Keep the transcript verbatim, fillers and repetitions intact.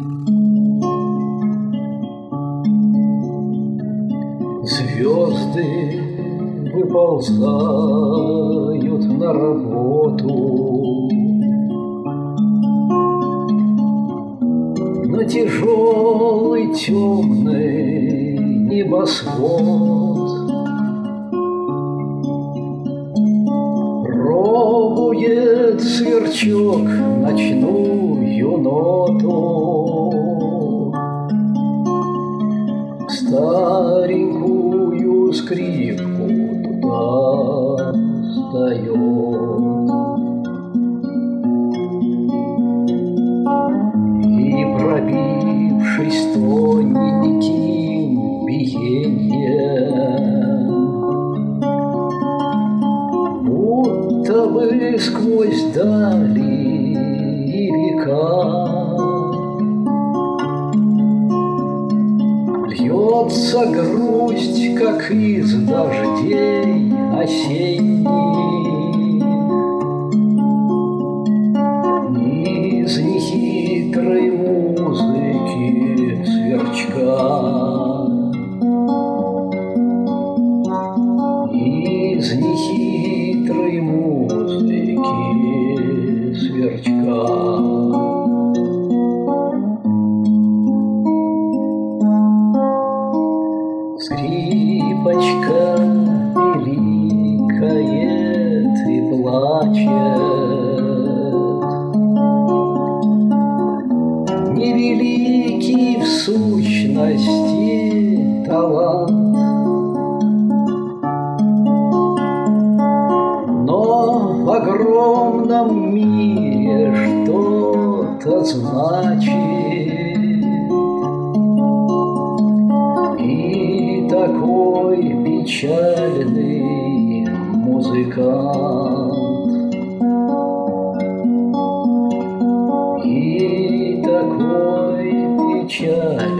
Звезды выползают на работу, на тяжелый темный небосвод. Пробует сверчок ночную ноту, старенькую скрипку туда встает. И, пробившись тоненьким биением, будто бы сквозь дали и века, льется грусть, как из дождей осенних, из нехитрой музыки сверчка, из нехитрой музыки сверчка. Скрипочка пиликает и плачет, невеликий в сущности талант, но в огромном мире что-то значит. Такой печальный музыкант, и такой печальный